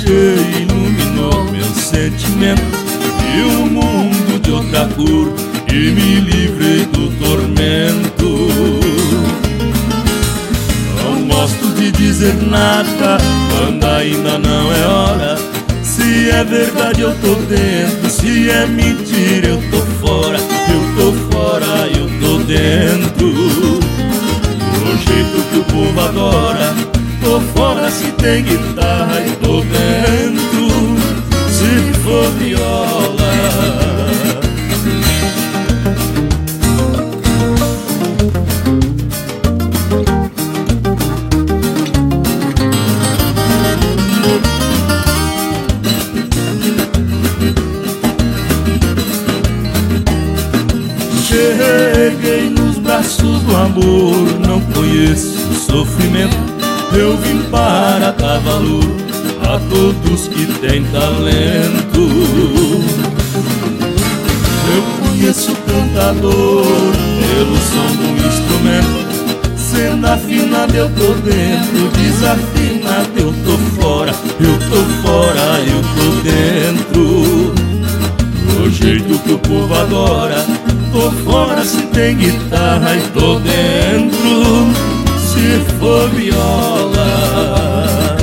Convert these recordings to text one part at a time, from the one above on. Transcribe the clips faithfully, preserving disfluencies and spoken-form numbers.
cheia iluminou meu sentimento. Vi um mundo de outra cor e me livrei do tormento. Não gosto de dizer nada quando ainda não é hora. Se é verdade eu tô dentro, se é mentira eu tô fora. Eu tô fora, eu tô dentro. Do jeito que o povo adora, tô fora se tem guitarra e tô dentro se for viola. Cheguei nos braços do amor, não conheço sofrimento. Eu vim para dar valor a todos que têm talento. Eu conheço tanta dor pelo som do instrumento. Sendo afinado eu tô dentro, desafinado eu tô fora. Eu tô fora, eu tô dentro. Do jeito que o povo adora, tô fora se tem guitarra e tô dentro se for viola.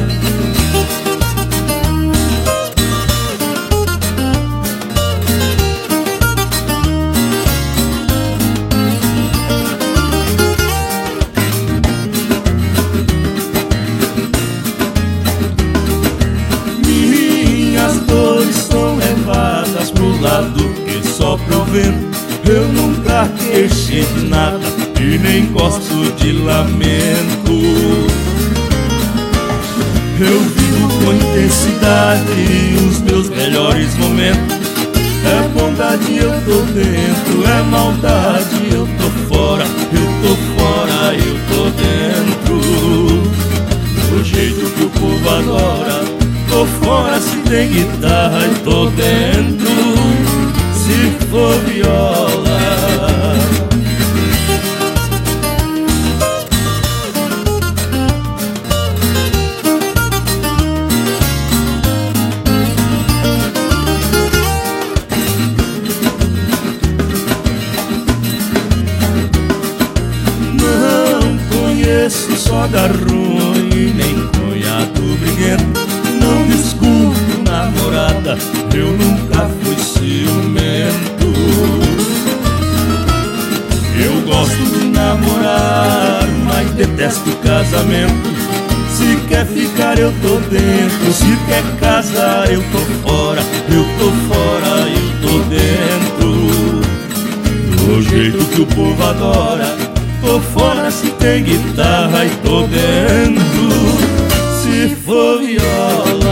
Minhas dores são levadas pro lado que sopra o vento. Eu nunca queixei de nada e nem gosto de lamento. Eu vivo com intensidade os meus melhores momentos. É bondade, eu tô dentro, é maldade, eu tô fora. Eu tô fora, eu tô dentro. Do jeito que o povo adora, tô fora se tem guitarra e tô dentro se for viola. Não conheço soda ruim, nem cunhado briguento. Não desculpe, namorada, eu nunca fui ciumento. Eu gosto de namorar, mas detesto casamento. Se quer ficar eu tô dentro, se quer casar eu tô fora. Eu tô fora, eu tô dentro. Do jeito que o povo adora, tô fora se tem guitarra e tô dentro se for viola.